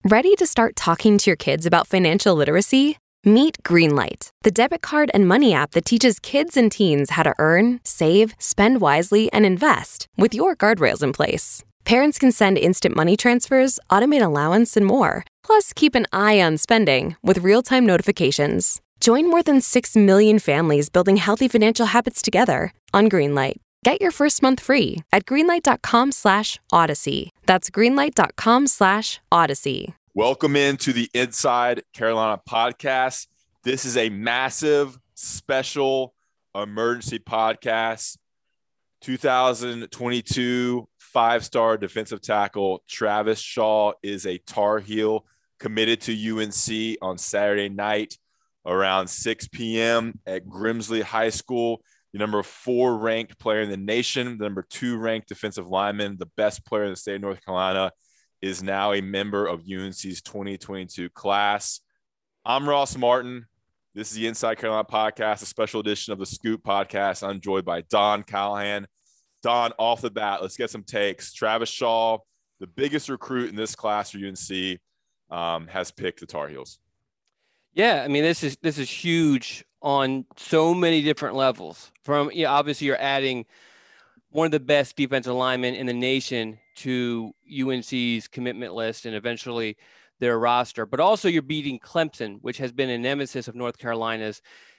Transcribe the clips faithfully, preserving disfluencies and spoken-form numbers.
Ready to start talking to your kids about financial literacy? Meet Greenlight, the debit card and money app that teaches kids and teens how to earn, save, spend wisely, and invest with your guardrails in place. Parents can send instant money transfers, automate allowance, and more. Plus, keep an eye on spending with real-time notifications. Join more than six million families building healthy financial habits together on Greenlight. Get your first month free at greenlight.com slash odyssey. That's greenlight.com slash odyssey. Welcome into the Inside Carolina podcast. This is a massive, special, emergency podcast. two thousand twenty-two five-star defensive tackle Travis Shaw is a Tar Heel committed to U N C on Saturday night around six p.m. at Grimsley High School. The number four ranked player in the nation, the number two ranked defensive lineman, the best player in the state of North Carolina, is now a member of U N C's twenty twenty-two class. I'm Ross Martin. This is the Inside Carolina podcast, a special edition of the Scoop podcast. I'm joined by Don Callahan. Don, off the bat, let's get some takes. Travis Shaw, the biggest recruit in this class for U N C, um, has picked the Tar Heels. Yeah, I mean, this is this is huge on so many different levels. From, yeah, obviously you're adding one of the best defensive linemen in the nation to U N C's commitment list and eventually their roster, but also you're beating Clemson, which has been a nemesis of North Carolina's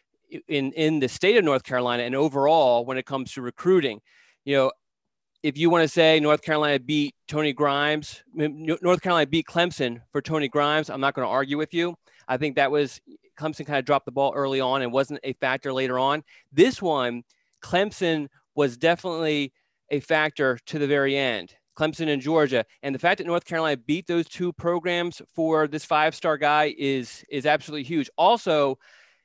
in, in the state of North Carolina and overall when it comes to recruiting. You know, if you want to say North Carolina beat Tony Grimes, North Carolina beat Clemson for Tony Grimes, I'm not going to argue with you. I think that was Clemson kind of dropped the ball early on and wasn't a factor later on. This one, Clemson was definitely a factor to the very end. Clemson and Georgia. And the fact that North Carolina beat those two programs for this five-star guy is, is absolutely huge. Also,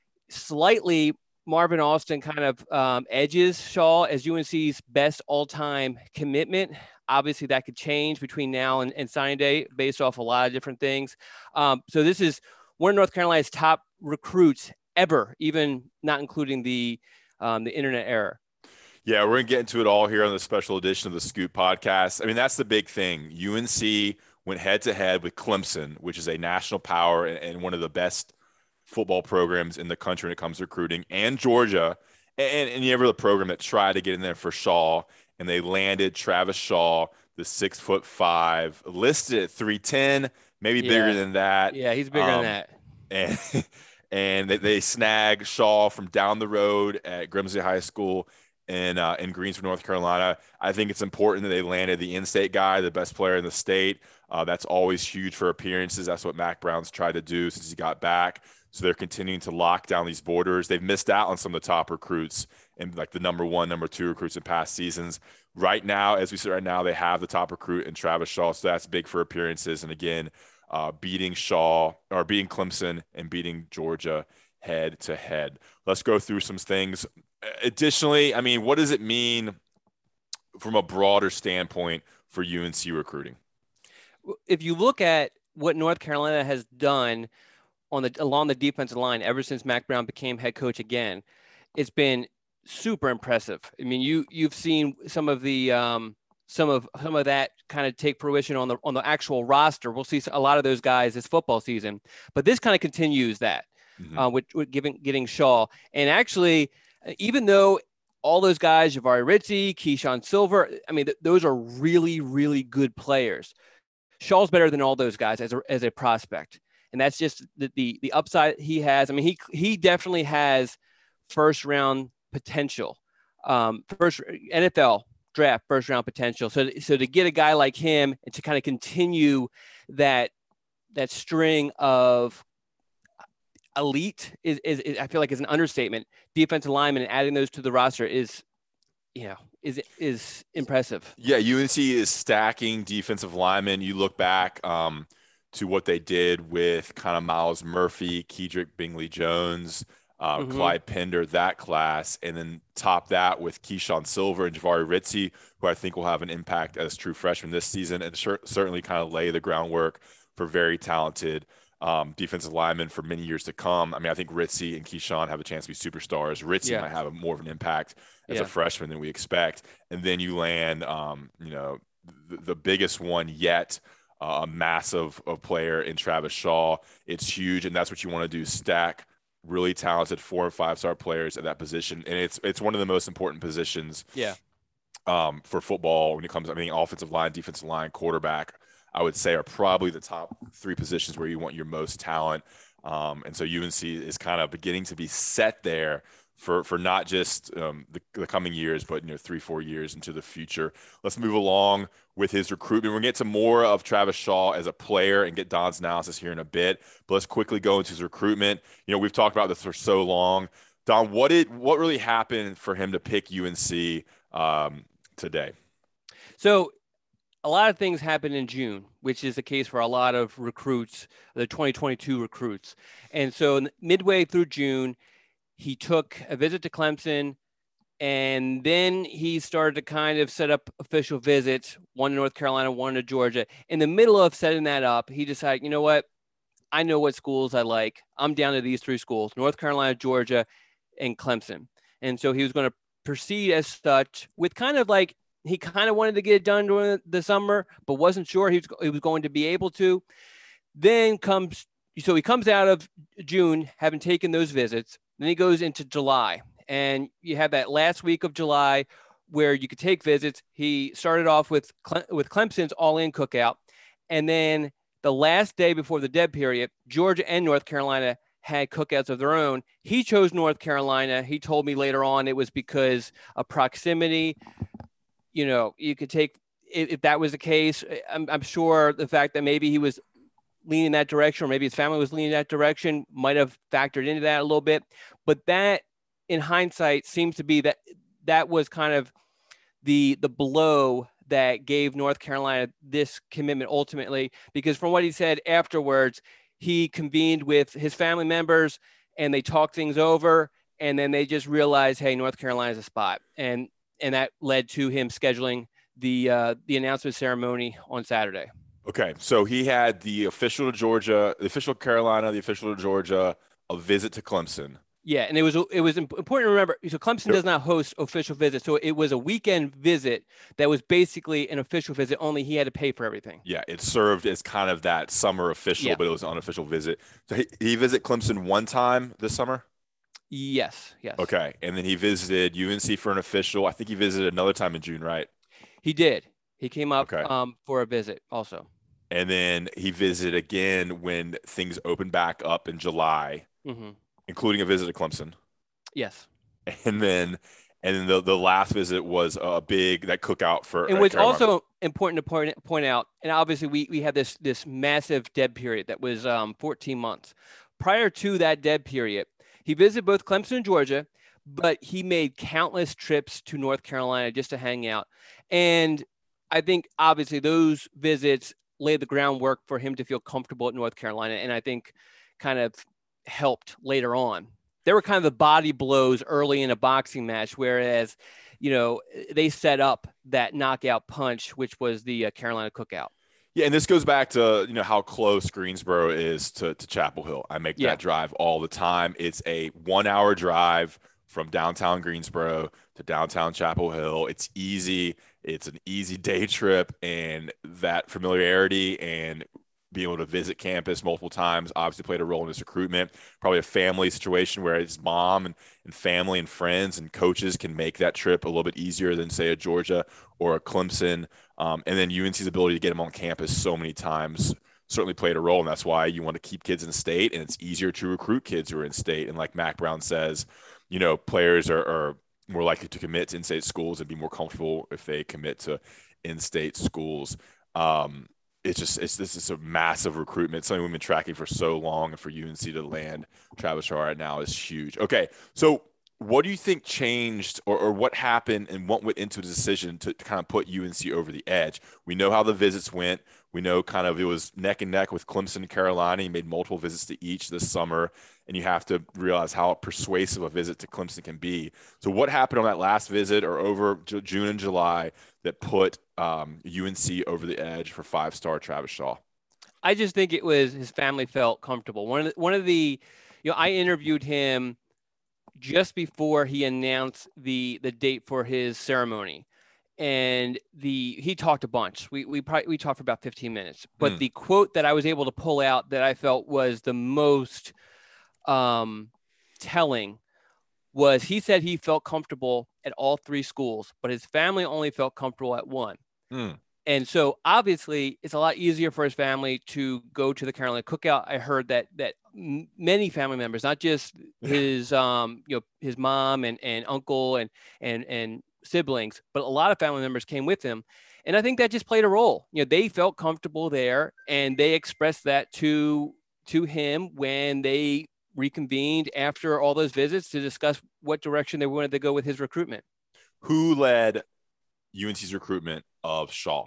slightly Marvin Austin kind of um, edges Shaw as U N C's best all-time commitment. Obviously, that could change between now and, and signing day based off a lot of different things. Um, so this is one of North Carolina's top recruits ever, even not including the um, the internet era. Yeah, we're going to get into it all here on the special edition of the Scoop podcast. I mean, that's the big thing. U N C went head-to-head with Clemson, which is a national power and, and one of the best football programs in the country when it comes to recruiting, and Georgia, and, and you have the program that tried to get in there for Shaw, and they landed Travis Shaw, the six foot five, listed at three ten, maybe yeah. bigger than that. Yeah, he's bigger um, than that. And and they, they snag Shaw from down the road at Grimsley High School in uh, in Greensboro, North Carolina. I think it's important that they landed the in-state guy, the best player in the state. Uh, that's always huge for appearances. That's what Mac Brown's tried to do since he got back. So they're continuing to lock down these borders. They've missed out on some of the top recruits and like the number one, number two recruits in past seasons. Right now, as we sit right now, they have the top recruit in Travis Shaw. So that's big for appearances. And again, uh, beating Shaw or beating Clemson and beating Georgia head to head. Let's go through some things. Additionally, I mean, what does it mean from a broader standpoint for U N C recruiting? If you look at what North Carolina has done on the along the defensive line ever since Mac Brown became head coach again, it's been super impressive. I mean, you you've seen some of the um, some of some of that kind of take fruition on the on the actual roster. We'll see a lot of those guys this football season, but this kind of continues that mm-hmm. uh, with, with giving getting Shaw. And actually, even though all those guys, Jahvaree Ritzie, Keyshawn Silver, I mean, th- those are really really good players. Shaw's better than all those guys as a as a prospect. And that's just the, the the upside he has. I mean, he he definitely has first round potential, um, first N F L draft first round potential. So so to get a guy like him and to kind of continue that that string of elite is, is, is I feel like is an understatement. Defensive linemen and adding those to the roster is, you know, is is impressive. Yeah, U N C is stacking defensive linemen. You look back. Um, to what they did with kind of Miles Murphy, Kedrick Bingley-Jones, uh, mm-hmm. Clyde Pender, that class, and then top that with Keyshawn Silver and Jahvaree Ritzie, who I think will have an impact as true freshmen this season and cer- certainly kind of lay the groundwork for very talented um, defensive linemen for many years to come. I mean, I think Ritzie and Keyshawn have a chance to be superstars. Ritzie yeah. might have a, more of an impact as yeah. a freshman than we expect. And then you land, um, you know, the, the biggest one yet a massive a player in Travis Shaw. It's huge, and that's what you want to do, stack really talented four and five star players at that position. And it's it's one of the most important positions Yeah. um, for football when it comes to, I mean, offensive line, defensive line, quarterback, I would say are probably the top three positions where you want your most talent. Um, and so U N C is kind of beginning to be set there for for not just um, the, the coming years, but, you know, three, four years into the future. Let's move along with his recruitment. We're going to get to more of Travis Shaw as a player and get Don's analysis here in a bit. But let's quickly go into his recruitment. You know, we've talked about this for so long. Don, what did what really happened for him to pick U N C um, today? So a lot of things happened in June, which is the case for a lot of recruits, the twenty twenty-two recruits. And so midway through June, he took a visit to Clemson, and then he started to kind of set up official visits, one to North Carolina, one to Georgia. In the middle of setting that up, he decided, you know what? I know what schools I like. I'm down to these three schools, North Carolina, Georgia, and Clemson. And so he was going to proceed as such with kind of like, he kind of wanted to get it done during the summer, but wasn't sure he was, he was going to be able to. Then comes, so he comes out of June, having taken those visits. Then he goes into July, and you have that last week of July where you could take visits. He started off with, with Clemson's all-in cookout. And then the last day before the dead period, Georgia and North Carolina had cookouts of their own. He chose North Carolina. He told me later on it was because of proximity. You know, you could take, if, if that was the case, I'm, I'm sure the fact that maybe he was leaning that direction, or maybe his family was leaning that direction, might have factored into that a little bit. But that, in hindsight, seems to be that that was kind of the the blow that gave North Carolina this commitment ultimately, because from what he said afterwards, he convened with his family members and they talked things over, and then they just realized, hey, North Carolina's a spot. And and that led to him scheduling the uh, the announcement ceremony on Saturday. Okay, so he had the official to Georgia, the official Carolina, the official to Georgia, a visit to Clemson. Yeah, and it was it was important to remember. So Clemson does not host official visits, so it was a weekend visit that was basically an official visit. Only he had to pay for everything. Yeah, it served as kind of that summer official, yeah. But it was an unofficial visit. So he, he visited Clemson one time this summer. Yes, yes. Okay, and then he visited U N C for an official. I think he visited another time in June, right? He did. He came up okay. um, for a visit also. And then he visited again when things opened back up in July, mm-hmm. including a visit to Clemson. Yes. And then and then the, the last visit was a big, that cookout for And what's also important to point, point out, and obviously we, we had this, this massive dead period that was um, fourteen months. Prior to that dead period, he visited both Clemson and Georgia, but he made countless trips to North Carolina just to hang out. And I think obviously those visits laid the groundwork for him to feel comfortable at North Carolina, and I think kind of helped later on. They were kind of the body blows early in a boxing match, whereas, you know, they set up that knockout punch, which was the uh, Carolina cookout. Yeah, and this goes back to, you know, how close Greensboro is to, to Chapel Hill. I make yeah. that drive all the time. It's a one-hour drive from downtown Greensboro to downtown Chapel Hill. It's easy. It's an easy day trip, and that familiarity and being able to visit campus multiple times obviously played a role in his recruitment. Probably a family situation where his mom and, and family and friends and coaches can make that trip a little bit easier than, say, a Georgia or a Clemson. Um, and then U N C's ability to get him on campus so many times certainly played a role, and that's why you want to keep kids in state, and it's easier to recruit kids who are in state. And like Mack Brown says, you know, players are, are more likely to commit to in-state schools and be more comfortable if they commit to in-state schools. Um, It's just, it's this is a massive recruitment, something we've been tracking for so long, and for U N C to land Travis Shaw right now is huge. Okay, so what do you think changed, or, or what happened and what went into the decision to, to kind of put U N C over the edge? We know how the visits went. We know kind of it was neck and neck with Clemson and Carolina. He made multiple visits to each this summer, and you have to realize how persuasive a visit to Clemson can be. So what happened on that last visit or over J- June and July that put um, U N C over the edge for five-star Travis Shaw? I just think it was his family felt comfortable. One of the, one of the, you know, I interviewed him just before he announced the the date for his ceremony, and the he talked a bunch. We we probably we talked for about fifteen minutes. But Mm. the quote that I was able to pull out that I felt was the most um, telling was he said he felt comfortable at all three schools, but his family only felt comfortable at one. Mm. And so obviously it's a lot easier for his family to go to the Carolina Cookout. I heard that that m- many family members, not just his um you know his mom and, and uncle and and and siblings, but a lot of family members came with him. And I think that just played a role. You know, they felt comfortable there and they expressed that to to him when they reconvened after all those visits to discuss what direction they wanted to go with his recruitment. Who led U N C's recruitment of Shaw?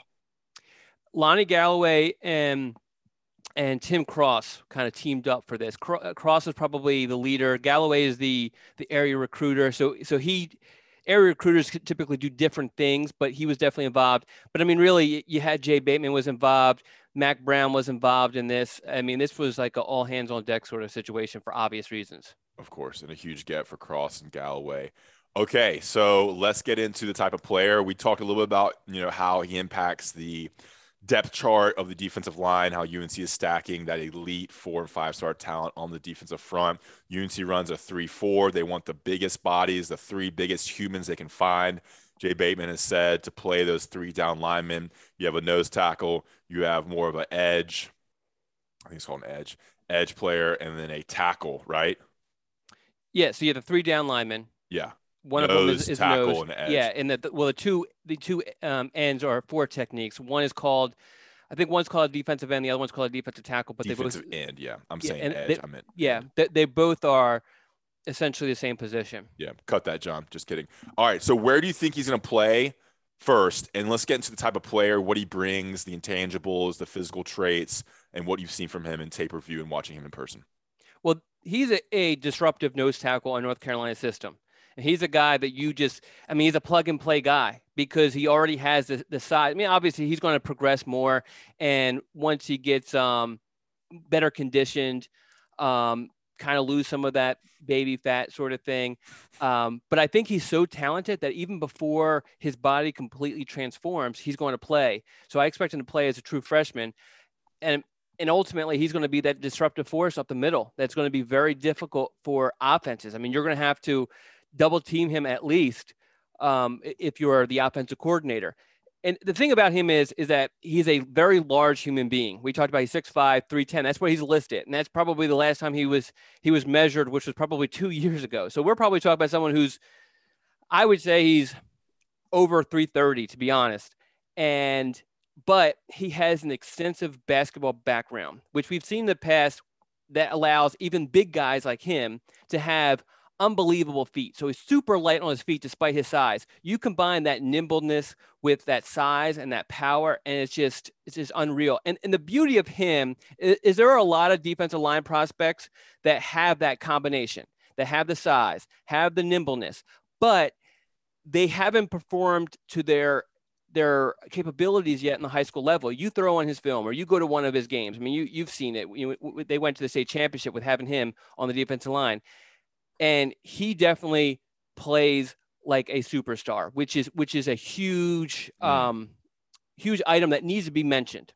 Lonnie Galloway and and Tim Cross kind of teamed up for this. Cross is probably the leader. Galloway is the the area recruiter. So so he area recruiters typically do different things, but he was definitely involved. But I mean, really, you had Jay Bateman was involved. Mac Brown was involved in this. I mean, this was like an all hands on deck sort of situation for obvious reasons. Of course, and a huge get for Cross and Galloway. Okay, so let's get into the type of player. We talked a little bit about, you know, how he impacts the depth chart of the defensive line, how U N C is stacking that elite four and five star talent on the defensive front. U N C runs a three four. They want the biggest bodies, the three biggest humans they can find. Jay Bateman has said to play those three down linemen. You have a nose tackle, you have more of an edge. I think it's called an edge, edge player, and then a tackle, right? Yeah, so you have the three down linemen. Yeah. One nose, of them is, is tackle, nose. and edge. Yeah, and the well, the two the two um, ends are four techniques. One is called, I think one's called a defensive end, the other one's called a defensive tackle. But defensive they both end, yeah. I'm yeah, saying edge. They, I meant yeah, end. they, they both are essentially the same position. Yeah, cut that, John. Just kidding. All right, so where do you think he's going to play first? And let's get into the type of player, what he brings, the intangibles, the physical traits, and what you've seen from him in tape review and watching him in person. Well, he's a, a disruptive nose tackle on North Carolina system. And he's a guy that you just, I mean, he's a plug and play guy because he already has the, the size. I mean, obviously he's going to progress more. And once he gets um, better conditioned, um, kind of lose some of that baby fat sort of thing. Um, but I think he's so talented that even before his body completely transforms, he's going to play. So I expect him to play as a true freshman. And And ultimately, he's going to be that disruptive force up the middle. That's going to be very difficult for offenses. I mean, you're going to have to double team him at least um, if you're the offensive coordinator. And the thing about him is, is that he's a very large human being. We talked about he's six five, three ten. That's where he's listed. And that's probably the last time he was he was measured, which was probably two years ago. So we're probably talking about someone who's, I would say he's over three thirty, to be honest. And but he has an extensive basketball background, which we've seen in the past that allows even big guys like him to have unbelievable feet. So he's super light on his feet despite his size. You combine that nimbleness with that size and that power, and it's just it's just unreal. And, and the beauty of him is, is there are a lot of defensive line prospects that have that combination, that have the size, have the nimbleness, but they haven't performed to their their capabilities yet in the high school level. You throw on his film or you go to one of his games. I mean, you, you've seen it. You, they went to the state championship with having him on the defensive line. And he definitely plays like a superstar, which is, which is a huge, mm. um, huge item that needs to be mentioned.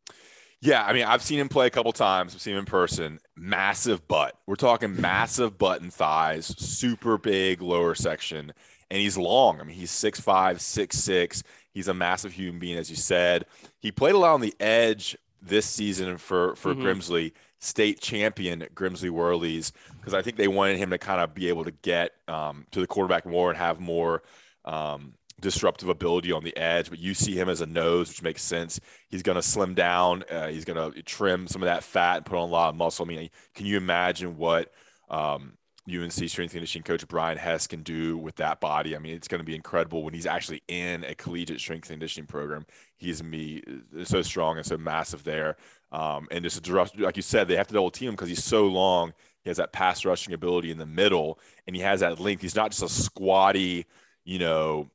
Yeah. I mean, I've seen him play a couple times. I've seen him in person. Massive butt. We're talking massive butt and thighs, super big lower section. And he's long. I mean, he's six five, six six. He's a massive human being, as you said. He played a lot on the edge this season for, for mm-hmm. Grimsley, state champion Grimsley Whirlies, because I think they wanted him to kind of be able to get um, to the quarterback more and have more um, disruptive ability on the edge. But you see him as a nose, which makes sense. He's going to slim down. Uh, he's going to trim some of that fat and put on a lot of muscle. I mean, can you imagine what um, – U N C strength and conditioning coach Brian Hess can do with that body? I mean, it's going to be incredible when he's actually in a collegiate strength and conditioning program. He's going to be so strong and so massive there. Um, and just a, like you said, they have to double team him because he's so long. He has that pass rushing ability in the middle, and he has that length. He's not just a squatty, you know,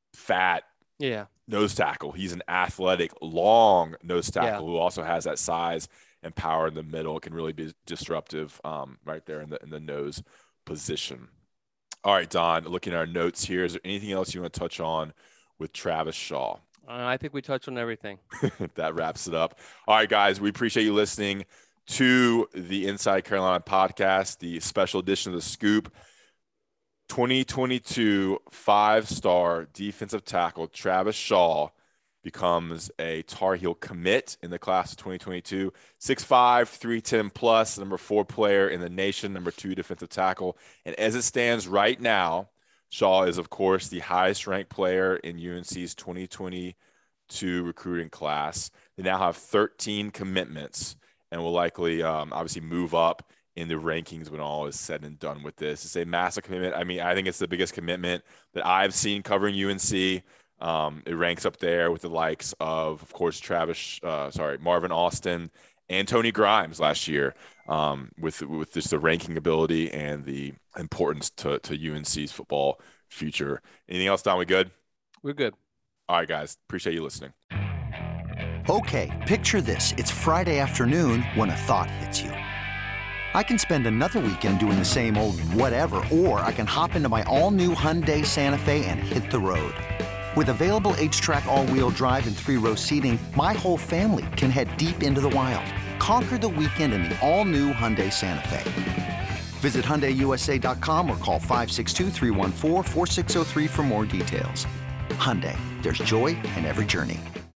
fat yeah. nose tackle. He's an athletic, long nose tackle yeah. who also has that size and power in the middle. It can really be disruptive um, right there in the in the nose position. All right, Don, looking at our notes here, is there anything else you want to touch on with Travis Shaw. Uh, I think we touched on everything. That wraps it up. All right, guys, we appreciate you listening to the Inside Carolina podcast, the special edition of The Scoop. twenty twenty-two five-star defensive tackle Travis Shaw becomes a Tar Heel commit in the class of twenty twenty-two. six five, three ten plus, number four player in the nation, number two defensive tackle. And as it stands right now, Shaw is, of course, the highest-ranked player in U N C's twenty twenty-two recruiting class. They now have thirteen commitments and will likely, um, obviously, move up in the rankings when all is said and done with this. It's a massive commitment. I mean, I think it's the biggest commitment that I've seen covering U N C. Um, it ranks up there with the likes of, of course, Travis, uh, sorry, Marvin Austin and Tony Grimes last year, um, with with just the ranking ability and the importance to, to U N C's football future. Anything else, Don? We good? We're good. All right, guys. Appreciate you listening. Okay, picture this. It's Friday afternoon when a thought hits you. I can spend another weekend doing the same old whatever, or I can hop into my all-new Hyundai Santa Fe and hit the road. With available H-Track all-wheel drive and three-row seating, my whole family can head deep into the wild. Conquer the weekend in the all-new Hyundai Santa Fe. Visit Hyundai U S A dot com or call five six two, three one four, four six zero three for more details. Hyundai, there's joy in every journey.